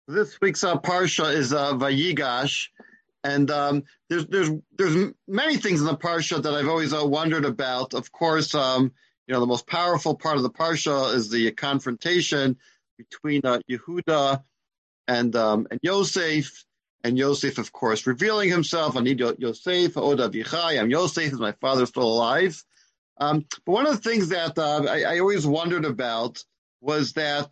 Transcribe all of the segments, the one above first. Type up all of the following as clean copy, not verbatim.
This week's parsha is Vayigash, and there's many things in the parsha that I've always wondered about. Of course, the most powerful part of the parsha is the confrontation between Yehuda and Yosef, and Yosef, of course, revealing himself. I need Yosef, Od Avichai. I'm Yosef, is my father still alive? But one of the things that I always wondered about was that.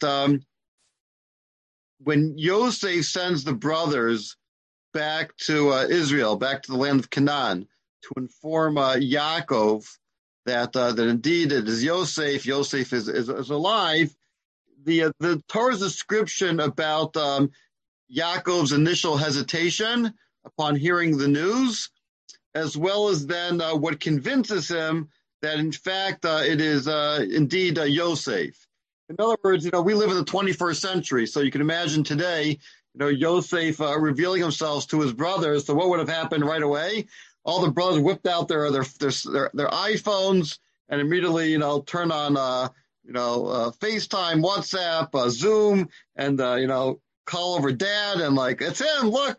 When Yosef sends the brothers back to Israel, back to the land of Canaan, to inform Yaakov that indeed it is Yosef is alive, the Torah's description about Yaakov's initial hesitation upon hearing the news, as well as then what convinces him that in fact it is indeed Yosef. In other words, we live in the 21st century, so you can imagine today, Yosef revealing himself to his brothers. So what would have happened right away? All the brothers whipped out their iPhones and immediately, turn on, FaceTime, WhatsApp, Zoom, and, call over dad and it's him, look,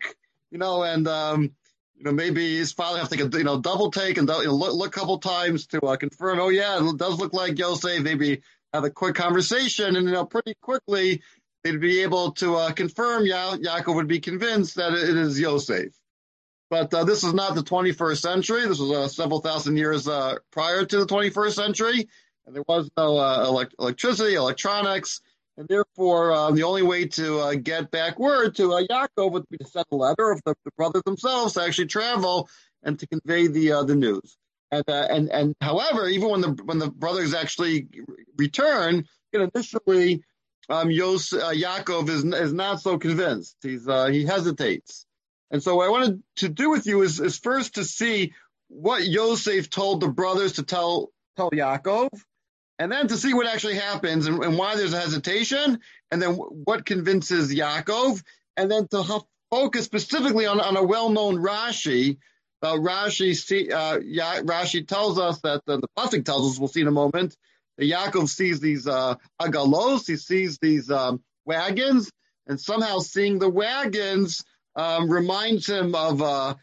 maybe his father have to take a, double take and look a couple times to confirm, oh yeah, it does look like Yosef, maybe have a quick conversation, and pretty quickly they'd be able to confirm. Yaakov would be convinced that it is Yosef. But this is not the 21st century. This was several thousand years prior to the 21st century, and there was no electricity, electronics, and therefore the only way to get back word to Yaakov would be to send a letter of the brothers themselves to actually travel and to convey the news. And however, even when the brothers actually return, initially, Yaakov is not so convinced. He hesitates. And so what I wanted to do with you is first to see what Yosef told the brothers to tell Yaakov, and then to see what actually happens and why there's a hesitation, and then what convinces Yaakov, and then to focus specifically on a well-known Rashi. Rashi tells us that the pasuk tells us, we'll see in a moment, that Yaakov sees these agalos, he sees these wagons, and somehow seeing the wagons reminds him of a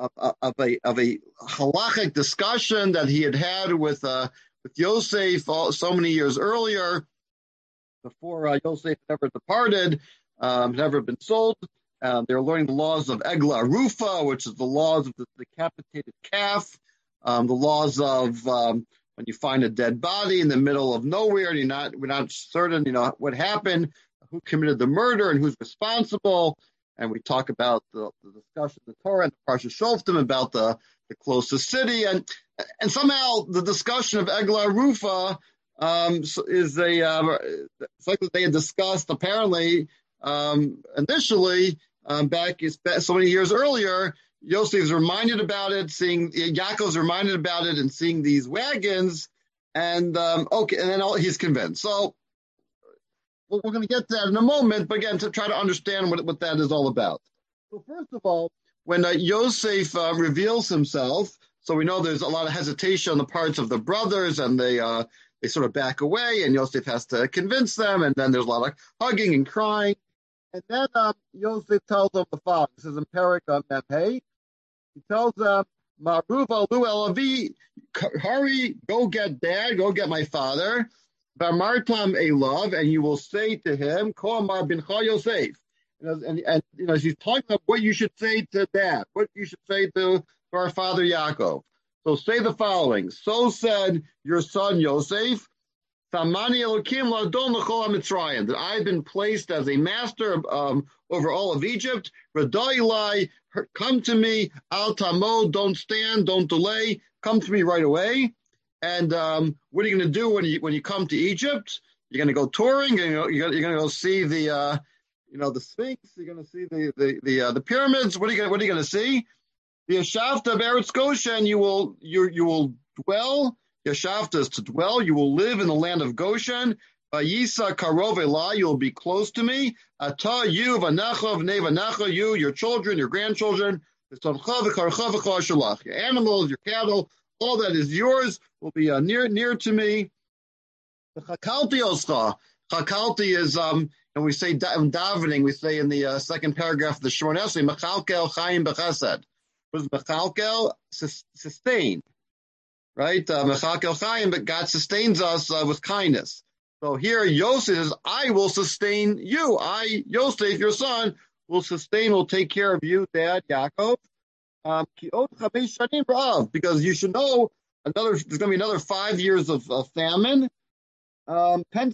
halachic discussion that he had with Yosef so many years earlier, before Yosef never departed, never been sold. They're learning the laws of Egla Arufa, which is the laws of the decapitated calf, the laws of when you find a dead body in the middle of nowhere and we're not certain, what happened, who committed the murder and who's responsible. And we talk about the discussion of the Torah and the Parsha Shoftim about the closest city. And somehow the discussion of Egla Arufa is it's like they had discussed apparently initially, back so many years earlier. Yosef's reminded about it, Yaakov's reminded about it, and seeing these wagons, and and then he's convinced. So we're going to get to that in a moment, but again, to try to understand what that is all about. So first of all, when Yosef reveals himself, so we know there's a lot of hesitation on the parts of the brothers, and they sort of back away, and Yosef has to convince them, and then there's a lot of hugging and crying. And then Yosef tells them the following. This is in Perek Mem. He tells them, Ma'ruv alu elavi, hurry, go get dad, go get my father. V'amartam elav, and you will say to him, Ko amar bincha Yosef. And she's talking about what you should say to dad, what you should say to our father Yaakov. So say the following. So said your son Yosef, that I've been placed as a master over all of Egypt. Come to me, al tamod, don't stand, don't delay, come to me right away. And what are you going to do when you come to Egypt? You're going to go touring. You're going to go see the Sphinx. You're going to see the pyramids. What are you going to see? The Yashavta of Eretz Goshen, you will dwell. Yashavta is to dwell. You will live in the land of Goshen. Yisa karov elai, you will be close to me. Ata, you, v'anacha, v'nei v'anacha, you, your children, your grandchildren, your animals, your cattle, all that is yours will be near to me. Chakalti is, and we say in davening, we say in the second paragraph of the Shemona Esrei, Mechalkel Chaim B'Chesed. What is Mechalkel? Sustain, right? Mechalkel Chaim, but God sustains us with kindness. So here Yosef says, I will sustain you. I, Yosef, your son, will take care of you, Dad, Yaakov. Because you should know there's going to be another 5 years of famine. And if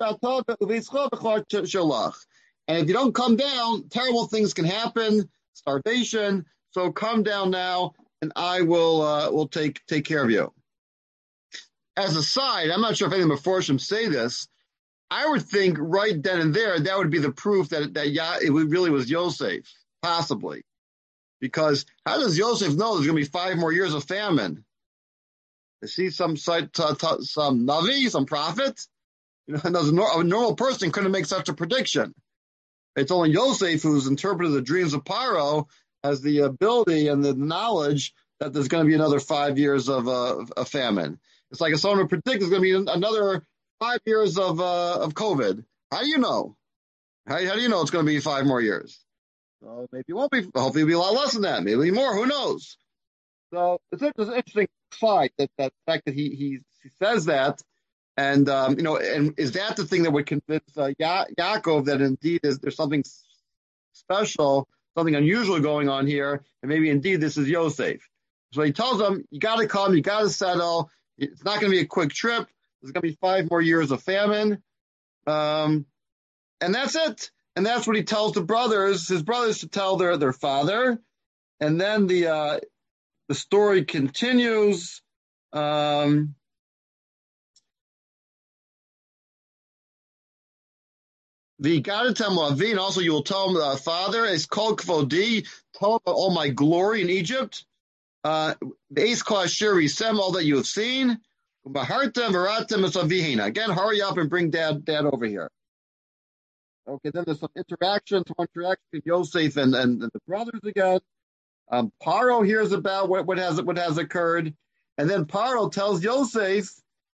you don't come down, terrible things can happen, starvation. So come down now, and I will take care of you. As a side, I'm not sure if any of the Meforshim say this. I would think right then and there that would be the proof that it really was Yosef, possibly, because how does Yosef know there's going to be 5 more years of famine? Is he some navi, some prophet? A normal person couldn't make such a prediction. It's only Yosef who's interpreted the dreams of Paro has the ability and the knowledge that there's going to be another 5 years of famine. It's like if someone would predict there's going to be another 5 years of COVID. How do you know? How do you know it's going to be 5 more years? So maybe it won't be. Hopefully, it'll be a lot less than that. Maybe more. Who knows? So it's an interesting fight that fact that he says that, and and is that the thing that would convince Yaakov that indeed there's something special, something unusual going on here, and maybe indeed this is Yosef. So he tells them, you got to come, you got to settle. It's not going to be a quick trip. There's going to be 5 more years of famine. And that's it. And that's what he tells his brothers to tell their father. And then the story continues. And also you will tell him, Father, it's called Kvodi, tell him about all my glory in Egypt. All that you have seen. Again, hurry up and bring dad over here. Okay, then there's some interaction between Yosef and the brothers again. Paro hears about what has occurred, and then Paro tells Yosef,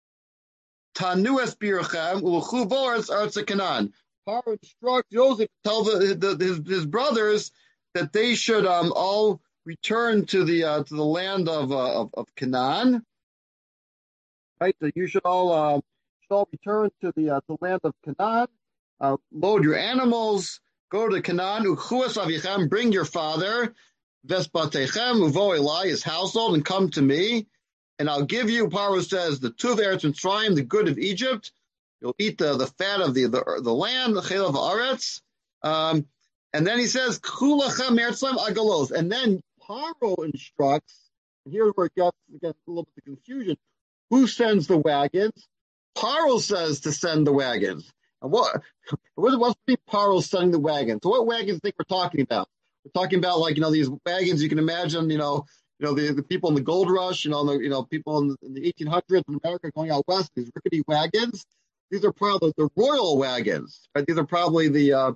Tanu espirchem u'chu voretz artz Canaan. Paro instructs Yosef to tell his brothers that they should all return to the land of Canaan. Right, so you should all return to the land of Canaan. Load your animals. Go to Canaan. Uchuas avichem. Bring your father. Vesbatechem uvo elai, his household, and come to me, and I'll give you. Paro says the tuv eretz Mitzrayim, the good of Egypt. You'll eat the fat of the land, the chel of aretz. And then he says kulachem eretzim agalos, and then Paro instructs. And here's where it gets a little bit of confusion. Who sends the wagons? Paro says to send the wagons. And what's Paro sending the wagons? So what wagons do you think we're talking about? We're talking about these wagons you can imagine, the people in the gold rush, people in the 1800s in America going out west, these rickety wagons. These are probably the royal wagons, right? These are probably the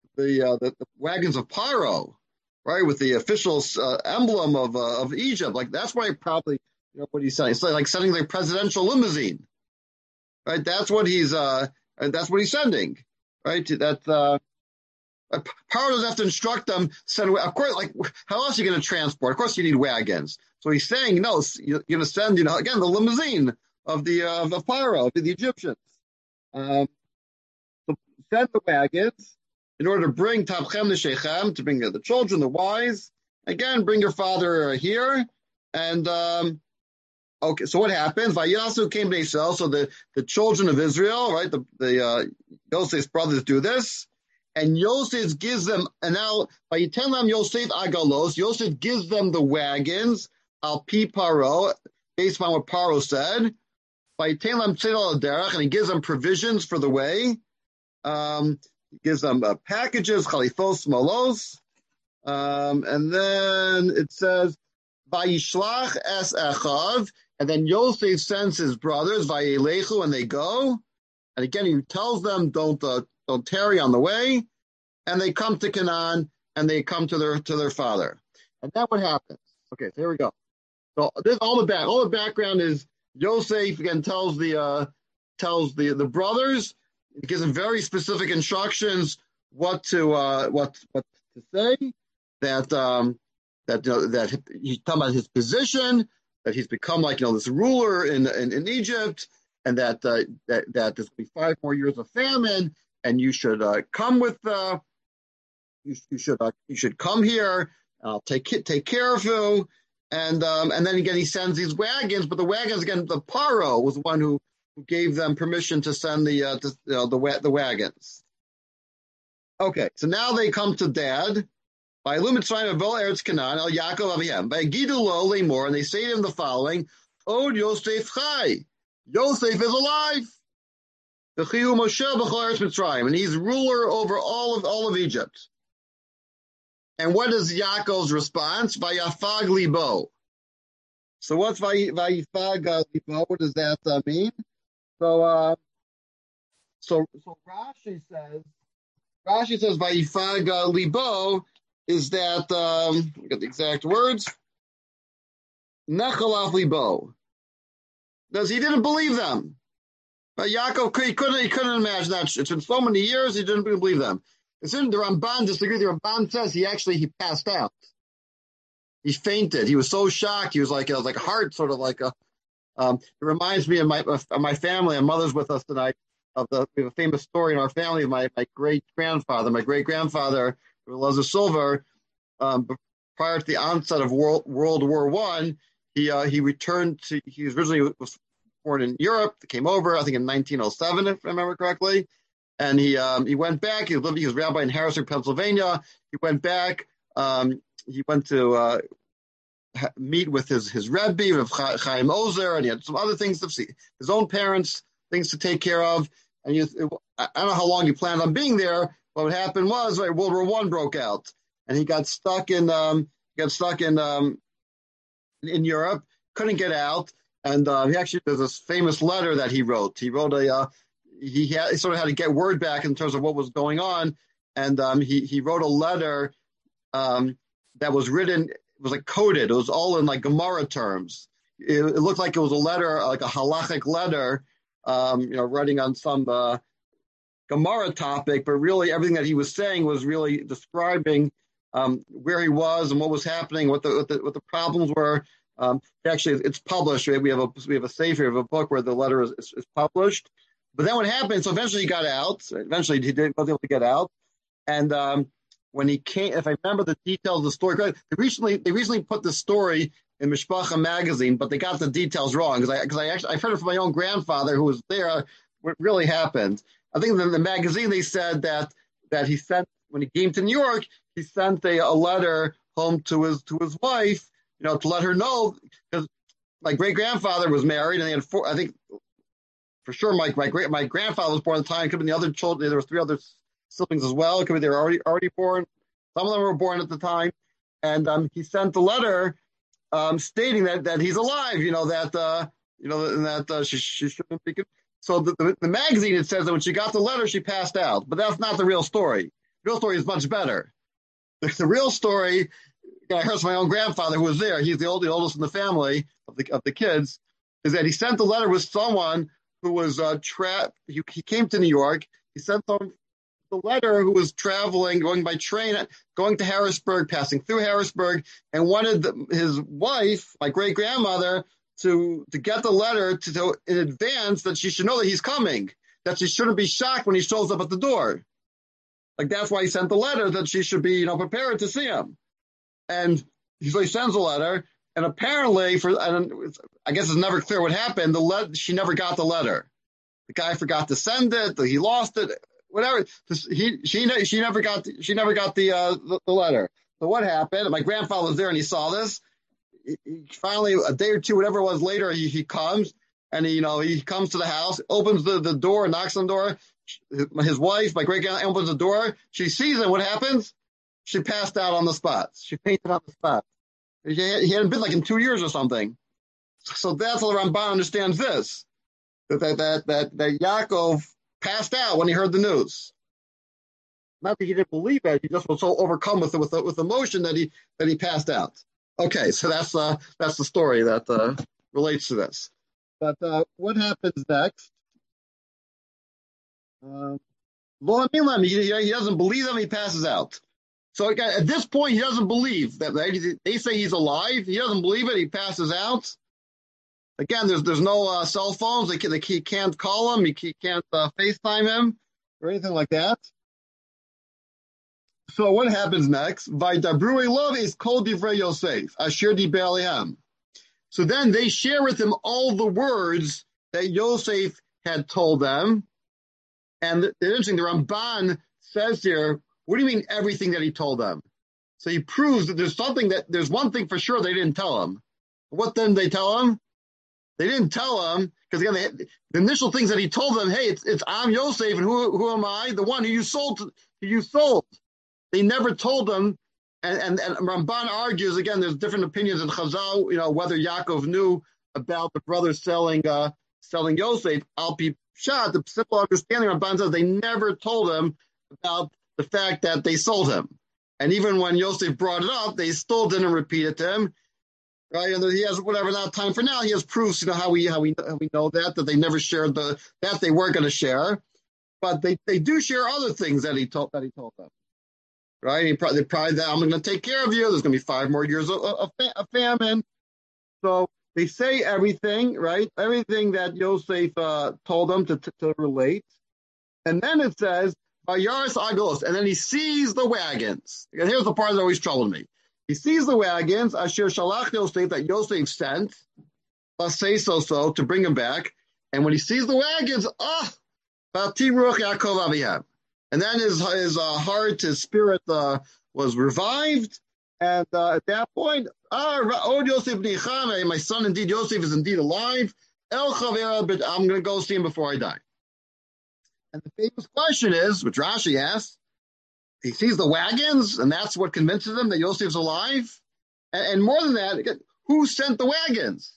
wagons of Paro, right? With the official emblem of Egypt. Like that's why probably, what he's saying. It's like sending the presidential limousine, right? That's what he's sending, right? That Paro doesn't have to instruct them. Of course, how else are you going to transport? Of course, you need wagons. So he's saying, no, you're going to send, again, the limousine of Paro, to the Egyptians. So send the wagons in order to bring Tavchem to Shechem, to bring the children, the wise. Again, bring your father here. And okay, so what happens? Vayasu came to Israel. So the children of Israel, right? The Yosef's brothers do this. And Yosef gives them, and now, Vayitem Yosef agalos, Yosef gives them the wagons, al pi Paro, based on what Paro said. Vayitem tzedel derech, and he gives them provisions for the way. He gives them packages, chalifos, molos. And then it says, Vayishlach es echav, and then Yosef sends his brothers, Vayelechu, and they go. And again, he tells them, don't tarry on the way, and they come to Canaan, and they come to their father. And then what happens? Okay, so here we go. So this all the background is Yosef again tells the brothers, He gives him very specific instructions what to say. That he's talking about his position, that he's become like this ruler in Egypt, and that there's going to be 5 more years of famine, and you should come with you should come here. I'll take care of you. And then again he sends these wagons, but the wagons again, the Paro was the one who gave them permission to send the wagons. Okay, so now they come to Dad. By Lumitzrayim of Eretz Canaan, El Yaakov Avihem. By Gidulo Lemor, and they say to him the following: Od Yosef Chai. Yosef is alive. V'chiu Moshe b'chol Eretz Mitzrayim, and he's ruler over all of Egypt. And what is Yaakov's response? Vayafag libo. So what's Vayafag libo? What does that mean? So Rashi says Vayafag libo is that I got the exact words. Nechalaf libo. Because he didn't believe them. Yaakov, he couldn't imagine that. It's been so many years, he didn't believe them. As soon as the Ramban disagreed, the Ramban says he passed out. He fainted. He was so shocked. He was like a heart, sort of like a. It reminds me of my family. My mother's with us tonight. We have a famous story in our family of my great grandfather, Elazar Silver. Prior to the onset of World War I, he returned to. He was born in Europe. Came over, I think, in 1907, if I remember correctly. And he went back. He was rabbi in Harrisburg, Pennsylvania. He went back. He went to meet with his Rebbe, with Chaim Ozer, and he had some other things to see. His own parents, things to take care of. And I don't know how long he planned on being there. But what happened was World War I broke out, and he got stuck in Europe. Couldn't get out, and there's this famous letter that he wrote. He wrote he sort of had to get word back in terms of what was going on, and he wrote a letter that was written. It was like coded. It was all in like Gemara terms. It looked like it was a letter, like a halachic letter, writing on some Gemara topic, but really everything that he was saying was really describing where he was and what was happening, what the problems were. Actually, it's published. Right? We have a sefer of a book where the letter is published. But then what happened? So eventually he got out. Eventually he wasn't able to get out. And when he came, if I remember the details of the story correctly, they recently put the story in Mishpacha magazine, but they got the details wrong because I heard it from my own grandfather who was there. What really happened? I think in the magazine they said that he sent, when he came to New York, he sent a letter home to his wife, to let her know, because my great grandfather was married and they had 4. I think for sure my grandfather was born at the time. It could have been the other children. There were 3 other siblings as well. It could be they were already born. Some of them were born at the time, and he sent the letter stating that he's alive. That she shouldn't be. So the magazine, it says that when she got the letter, she passed out. But that's not the real story. The real story is much better. The real story, I heard from my own grandfather who was there. He's the oldest in the family of the kids. Is that he sent the letter with someone who was trapped. He came to New York. He sent the letter who was traveling, going by train, going to Harrisburg, passing through Harrisburg, and wanted his wife, my great grandmother, to get the letter to in advance that she should know that he's coming, that she shouldn't be shocked when he shows up at the door. Like that's why he sent the letter, that she should be prepared to see him. And so he sends a letter, and apparently I guess it's never clear what happened. She never got the letter. The guy forgot to send it. He lost it. Whatever. She never got the letter. So what happened? My grandfather was there and he saw this. He finally, a day or two, whatever it was later, he comes and he comes to the house, opens the door, knocks on the door. His wife, my great grandma, opens the door. She sees it. What happens? She passed out on the spot. She fainted on the spot. He hadn't been like in 2 years or something. So that's how the Ramban understands this. That Yaakov passed out when he heard the news. Not that he didn't believe it; he just was so overcome with emotion that he passed out. Okay, so that's the story that relates to this. But what happens next? He doesn't believe them. He passes out. So again, at this point, he doesn't believe that they say he's alive. He doesn't believe it. He passes out. Again, there's no cell phones. He can't call him. He can't FaceTime him or anything like that. So what happens next? Vaydabrui love is kol divrei Yosef asher diber alehem. So then they share with him all the words that Yosef had told them. And it's interesting, the Ramban says here, what do you mean everything that he told them? So he proves that there's one thing for sure they didn't tell him. What then they tell him? They didn't tell him, because again, the initial things that he told them, hey, it's I'm Yosef, and who am I? The one who you sold. They never told them, and Ramban argues, again, there's different opinions in Chazal, whether Yaakov knew about the brothers selling Yosef. Al Pi Pshat, the simple understanding, Ramban says they never told him about the fact that they sold him. And even when Yosef brought it up, they still didn't repeat it to him. Right? And he has whatever, not time for now, he has proofs, how we know that they never shared that they weren't going to share. But they do share other things that he told them. Right? They probably that I'm going to take care of you. There's going to be 5 more years of famine. So they say everything, right? Everything that Yosef told them to relate. And then it says, Vayaris Agalos, and then he sees the wagons. And here's the part that always troubled me. He sees the wagons, Asher Shalach Yosef, that Yosef sent, let's say so, to bring him back. And when he sees the wagons, Batiruch Yaakov Aviham. And then his heart, his spirit was revived. And at that point, Od Yosef Nichame, my son indeed, Yosef is indeed alive. El Chavera, but I'm going to go see him before I die. And the famous question is, which Rashi asks, he sees the wagons, and that's what convinces him that Yosef's alive. And more than that, who sent the wagons?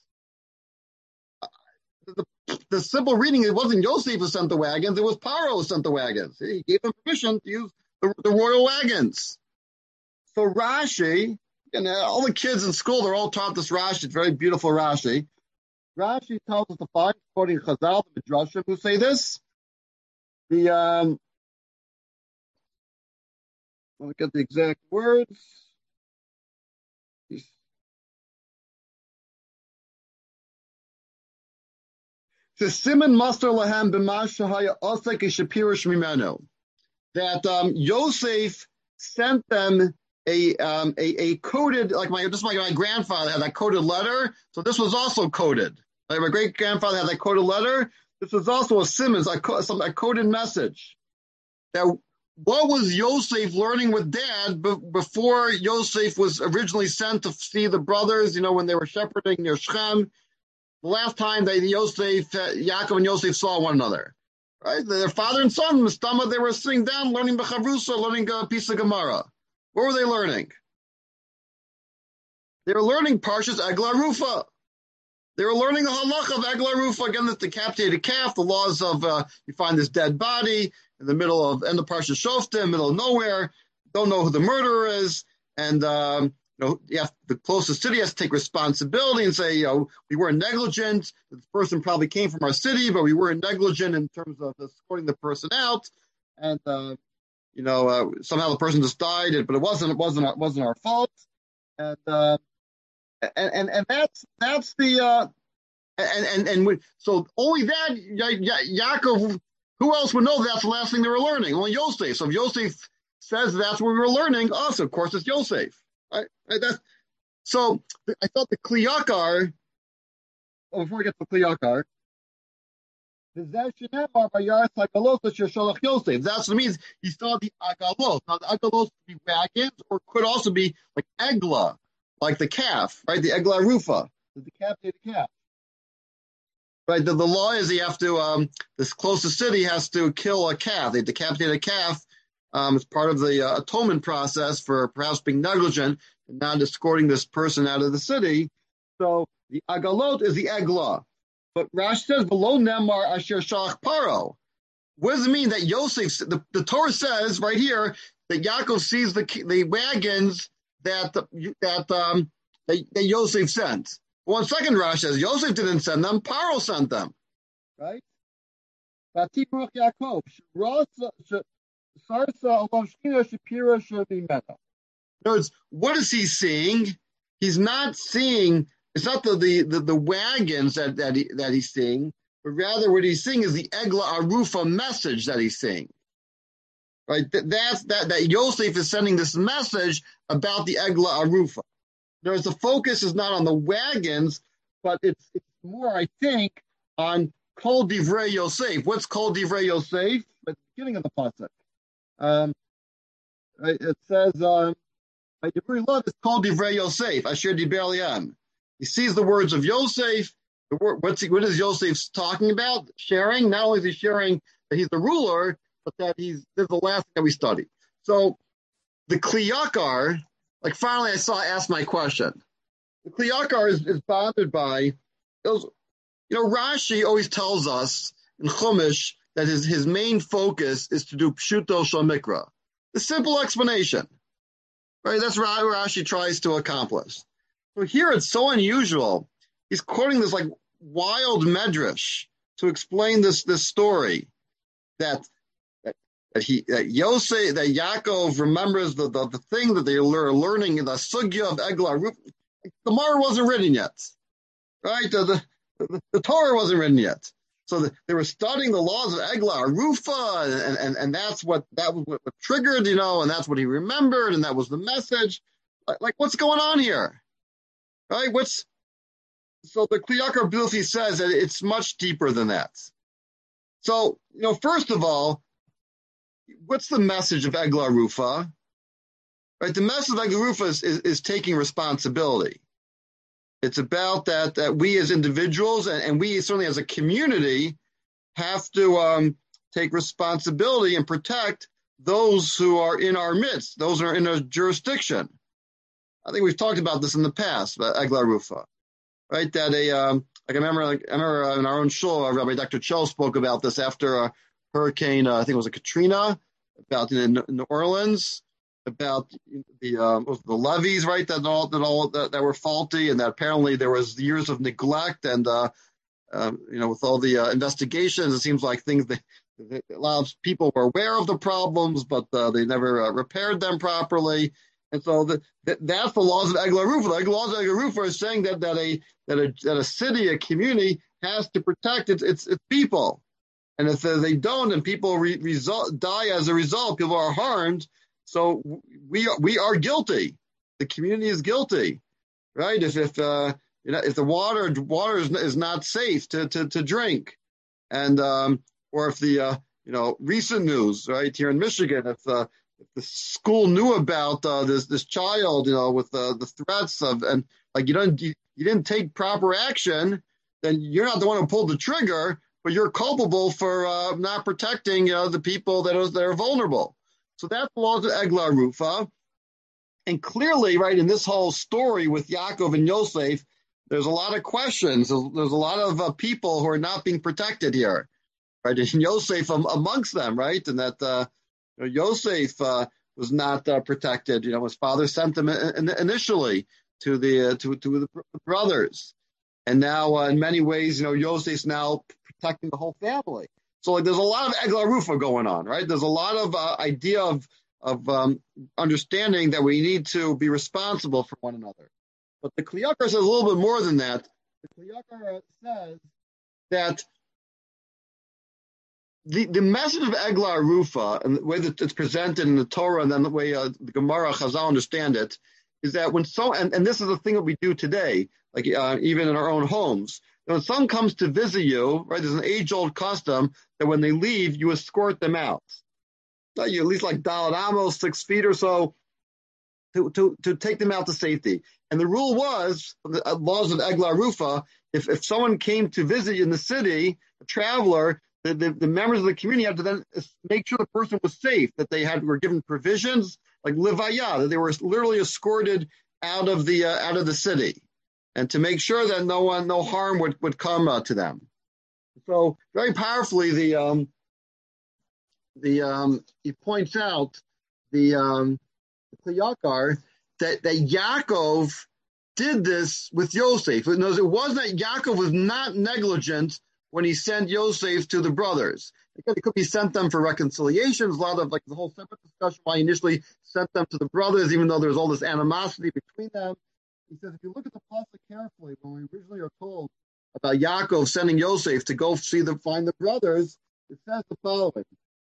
The simple reading, it wasn't Yosef who sent the wagons, it was Paro who sent the wagons. He gave them permission to use the royal wagons. So Rashi, all the kids in school, they're all taught this Rashi. It's very beautiful Rashi. Rashi tells us the following, quoting Chazal, the Midrashim, who say this. Let me get the exact words. The Simon Master Lahem b'mashahaya osek shapirish mimeno. That Yosef sent them a coded, like my grandfather had that coded letter. So this was also coded. Like my great grandfather had that coded letter. This was also a Simmons, a coded message. That what was Yosef learning with Dad before Yosef was originally sent to see the brothers? When they were shepherding near Shechem. The last time Yaakov and Yosef saw one another, right? Their father and son, Mistama, they were sitting down learning Bechavrusa, learning a piece of Gemara. What were they learning? They were learning Parshas Eglah Rufa. They were learning the halacha of Eglah Rufa. Again, the decapitated calf, the laws of you find this dead body in the middle of end of Parshas Shoftim, middle of nowhere. Don't know who the murderer is, and the closest city has to take responsibility and say, we weren't negligent. This person probably came from our city, but we weren't negligent in terms of escorting the person out. And somehow the person just died, but it wasn't our fault. And that's the so only that Yaakov. Who else would know that's the last thing they were learning? Only Yosef. So if Yosef says that's what we were learning, also of course it's Yosef. Right? So I thought the Kliyakar. Before we get to the Kliyakar, that's what it means. He saw the Agalos. Now the Agalos could be wagons, or could also be like Eglah, like the calf, right? The Eglah Rufa, the decapitated calf. Right. The law is you have to. This closest city has to kill a calf. They decapitate a calf. As part of the atonement process for perhaps being negligent and not escorting this person out of the city. So the Agalot is the Eglah. But Rashi says, below Nemar Asher Shalach Paro. What does it mean that Yosef, the Torah says right here, that Yaakov sees the wagons that Yosef sent? One second, Rashi says, Yosef didn't send them, Paro sent them. Right? Vatibuch Yaakov, Sarsa Alashina Shapira Shavimena. In other words, what is he seeing? He's not seeing, it's not the wagons that he's seeing, but rather what he's seeing is the Egla Arufa message that he's seeing. Right? That Yosef is sending this message about the Egla Arufa. There's the focus is not on the wagons, but it's more, I think, on Kol Divrei Yosef. What's Kol Divrei Yosef? At the beginning of the pasuk, it says, "My Divrei love is Kol Divrei Yosef." Asher Diber Liam. He sees the words of Yosef. What is Yosef talking about? Sharing. Not only is he sharing that he's the ruler, but that this is the last thing that we study. So the Kli Yakar, like finally I asked my question. The Kli Yakar is bounded by those. Rashi always tells us in Chumash that his main focus is to do Pshuto Shel Mikra. The simple explanation. Right? That's what Rashi tries to accomplish. So here it's so unusual. He's quoting this like wild medrash to explain this story that Yaakov remembers the thing that they are learning in the sugya of Egla. The Gemara wasn't written yet, right? The Torah wasn't written yet, so they were studying the laws of Egla Arufa, and that was what triggered, and that's what he remembered, and that was the message. Like what's going on here, right? So the Kli Yakar Bilfi says that it's much deeper than that. So first of all, what's the message of Egla Arufa? Right, the message of Egla Arufa is taking responsibility. It's about that we as individuals and we certainly as a community have to take responsibility and protect those who are in our midst, those who are in our jurisdiction. I think we've talked about this in the past, about Egla Arufa, right? That I remember in our own shul, Rabbi Dr. Cho spoke about this after Hurricane, I think it was a Katrina, about in New Orleans, about the levees, right? That were faulty, and that apparently there was years of neglect, and with all the investigations, it seems like a lot of people were aware of the problems, but they never repaired them properly. And so that's the laws of Egla Arufa. The laws of Egla Arufa are saying that a city, a community, has to protect its people. And if they don't, and people die as a result, people are harmed. So we are guilty. The community is guilty, right? If the water is not safe to drink, and or if the recent news, right, here in Michigan, if the school knew about this child, with the threats of, and like you didn't take proper action, then you're not the one who pulled the trigger, but you're culpable for not protecting the people that are vulnerable. So that's the laws of Egla Arufa. And clearly, right, in this whole story with Yaakov and Yosef, there's a lot of questions. There's a lot of people who are not being protected here, right? And Yosef amongst them, right? And that Yosef was not protected. His father sent him initially to the brothers. And now, in many ways, Yosef's now protecting the whole family. So there's a lot of Egla Arufa going on, right? There's a lot of idea of understanding that we need to be responsible for one another. But the Kli Yakar says a little bit more than that. The Kli Yakar says that the message of Egla Arufa, and the way that it's presented in the Torah, and then the way the Gemara Chazal understand it, is that when and this is the thing that we do today, like even in our own homes. When someone comes to visit you, right, there's an age-old custom that when they leave, you escort them out. So you at least like Dalet Amos, 6 feet or so, to take them out to safety. And the rule was, the laws of Egla Arufa, if someone came to visit you in the city, a traveler, the members of the community had to then make sure the person was safe, that they were given provisions, like Livaya, that they were literally escorted out of the city, and to make sure that no harm would come to them. So very powerfully, he points out the Kli Yakar that Yaakov did this with Yosef. It was that Yaakov was not negligent when he sent Yosef to the brothers. Again, it could be sent them for reconciliation. There's a lot of the whole separate discussion why he initially sent them to the brothers, even though there's all this animosity between them. He says, if you look at the pasuk carefully, when we originally are told about Yaakov sending Yosef to go find the brothers, it says the following.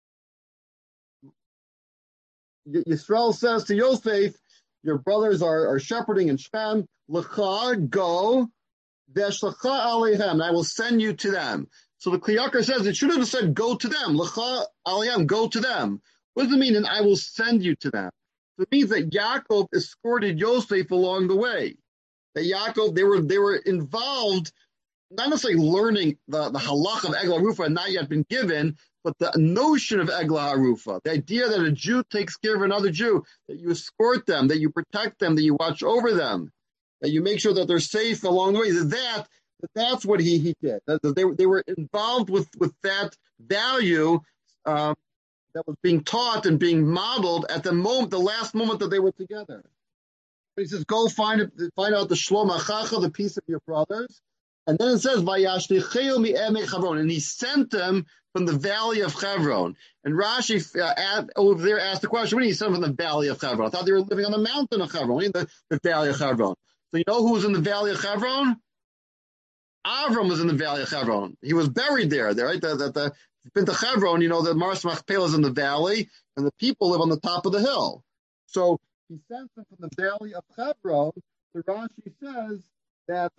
Yisrael says to Yosef, your brothers are shepherding in Shechem. L'cha, go, v'eshlecha alehem, and I will send you to them. So the Kli Yakar says it should have said go to them. L'cha alehem, go to them. What does it mean? And I will send you to them. So it means that Yaakov escorted Yosef along the way. That Yaakov, they were involved, not necessarily learning the halach of Eglah Harufa had not yet been given, but the notion of Eglah Harufa, the idea that a Jew takes care of another Jew, that you escort them, that you protect them, that you watch over them, that you make sure that they're safe along the way. That's what he did. They were involved with that value that was being taught and being modeled at the last moment that they were together. He says, go find out the Shlom Achacha, the peace of your brothers. And then it says, Vayashlicheu mi'emei Chavron, and he sent them from the valley of Hebron. And Rashi over there asked the question, what do you send them from the valley of Hebron? I thought they were living on the mountain of Hebron, the valley of Hebron. So you know who was in the valley of Hebron? Avram was in the valley of Hebron. He was buried there, right? If you've been to Hebron, you know that Mars Machpelah is in the valley, and the people live on the top of the hill. So he sends them from the valley of Hebron. The Rashi says that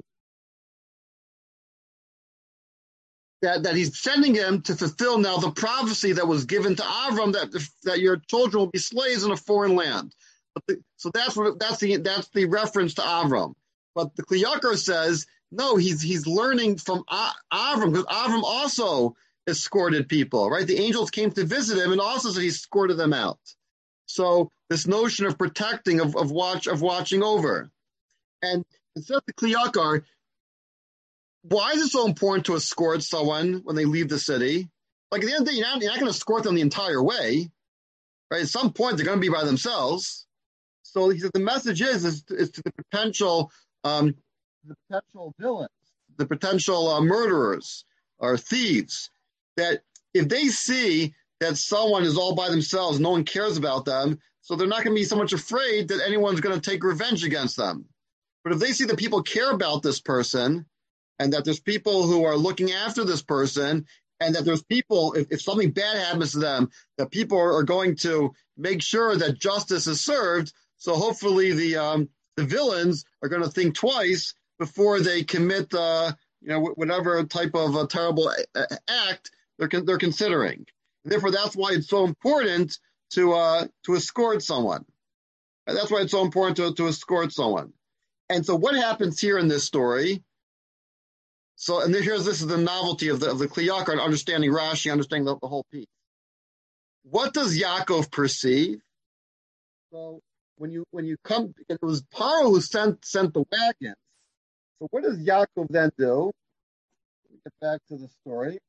that he's sending him to fulfill now the prophecy that was given to Avram that your children will be slaves in a foreign land. So that's the reference to Avram. But the Kli Yakar says no, he's learning from Avram, because Avram also escorted people, right? The angels came to visit him and also said he escorted them out. So this notion of protecting, of watching over, and instead of the Kli Yakar, why is it so important to escort someone when they leave the city? Like at the end of the day, you're not going to escort them the entire way, right? At some point, they're going to be by themselves. So he said the message is to the potential villains, the potential murderers or thieves, that if they see that someone is all by themselves, no one cares about them, so they're not going to be so much afraid that anyone's going to take revenge against them. But if they see that people care about this person, and that there's people who are looking after this person, and that there's people, if something bad happens to them, that people are going to make sure that justice is served. So hopefully the villains are going to think twice before they commit, whatever type of a terrible act they're considering. And therefore, that's why it's so important to escort someone. And that's why it's so important to escort someone. And so, what happens here in this story? So, and this is the novelty of the Kli Yakar and understanding Rashi, understanding the whole piece. What does Yaakov perceive? So, when you come, it was Paro who sent the wagons. So, what does Yaakov then do? Let me get back to the story.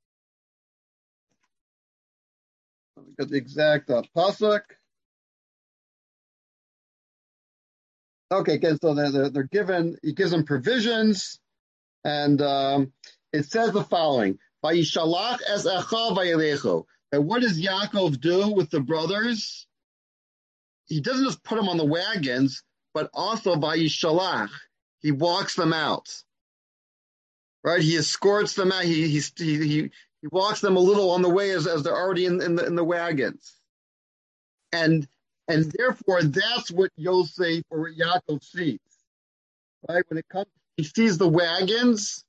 Let me get the exact pasuk. Okay, again, so they're given. He gives them provisions. And it says the following: "Vayishalach es echav vayelechu." And what does Yaakov do with the brothers? He doesn't just put them on the wagons, but also vayishalach. He walks them out. Right? He escorts them out. He walks them a little on the way as they're already in the wagons. And therefore, that's what Yosef or Yaakov sees. Right? When it comes. He sees the wagons.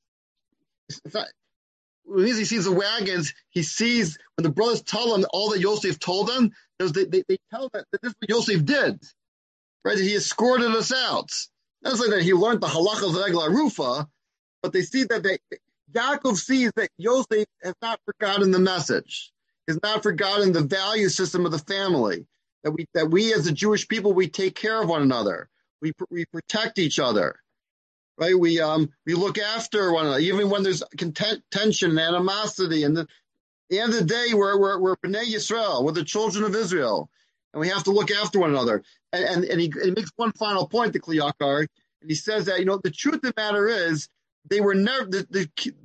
When he sees the wagons, he sees when the brothers tell him all that Yosef told them, they tell that this is what Yosef did. Right? He escorted us out. Not like that he learned the halachas of Eglah Harufa, but they see that Yaakov sees that Yosef has not forgotten the message, has not forgotten the value system of the family, that we as a Jewish people, we take care of one another. We protect each other. Right, we look after one another, even when there's tension and animosity. And at the end of the day, we're Bnei Yisrael, we're the children of Israel, and we have to look after one another. And he makes one final point to Kli Yakar, and he says that the truth of the matter is they were never the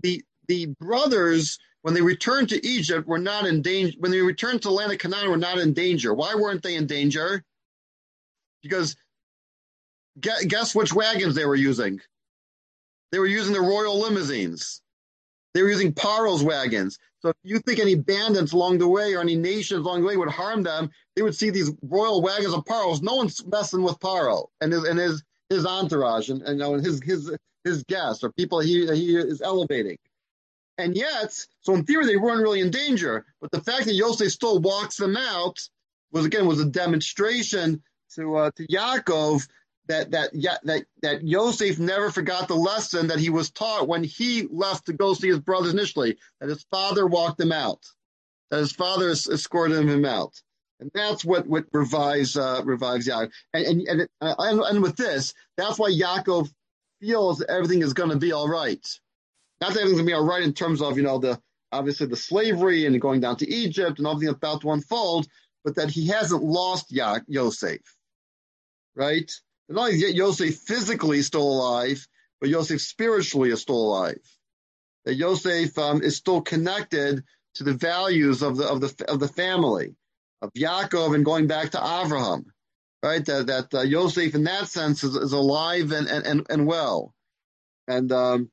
the brothers, when they returned to Egypt, were not in danger. When they returned to the land of Canaan, were not in danger. Why weren't they in danger? Because guess which wagons they were using? They were using the royal limousines. They were using Paro's wagons. So if you think any bandits along the way or any nations along the way would harm them, they would see these royal wagons of Paro's. No one's messing with Paro and his entourage and his guests or people he is elevating. And yet, so in theory, they weren't really in danger. But the fact that Yosef still walks them out was a demonstration to Yaakov that Yosef never forgot the lesson that he was taught when he left to go see his brothers initially, that his father walked him out, that his father escorted him out. And that's what revives Yaakov. And with this, that's why Yaakov feels everything is going to be all right. Not that everything's going to be all right in terms of, obviously the slavery and going down to Egypt and everything about to unfold, but that he hasn't lost Yosef, right? And not only is Yosef physically still alive, but Yosef spiritually is still alive. That Yosef is still connected to the values of the family of Yaakov and going back to Avraham, right? That Yosef in that sense is alive and well, and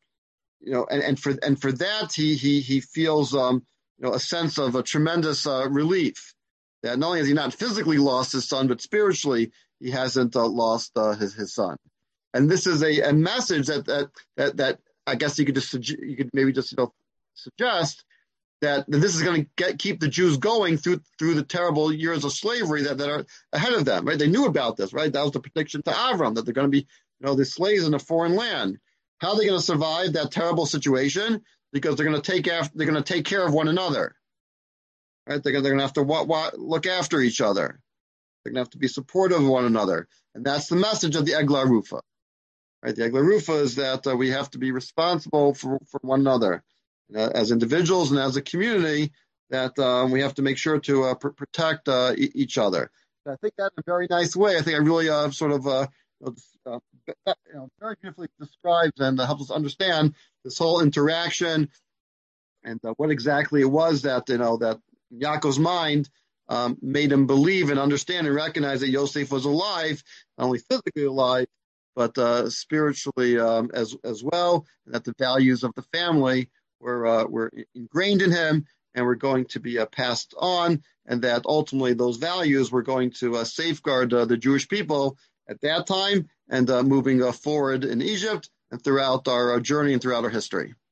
for that he feels a sense of a tremendous relief that not only has he not physically lost his son, but spiritually he hasn't lost his son. And this is a message that I guess you could maybe just suggest that this is going to keep the Jews going through the terrible years of slavery that are ahead of them. Right? They knew about this. Right? That was the prediction to Avram that they're going to be the slaves in a foreign land. How are they going to survive that terrible situation? Because they're going to take care of one another. Right? They're going to have to look after each other. They're going to have to be supportive of one another. And that's the message of the Eglah Rufa. Right? The Eglah Rufa is that we have to be responsible for one another. As individuals and as a community, that we have to make sure to protect each other. And I think that in a very nice way. I think I really very beautifully describes and helps us understand this whole interaction and what exactly it was that that Yaakov's mind made him believe and understand and recognize that Yosef was alive, not only physically alive, but spiritually as well, and that the values of the family were ingrained in him and were going to be passed on, and that ultimately those values were going to safeguard the Jewish people at that time and moving forward in Egypt and throughout our journey and throughout our history.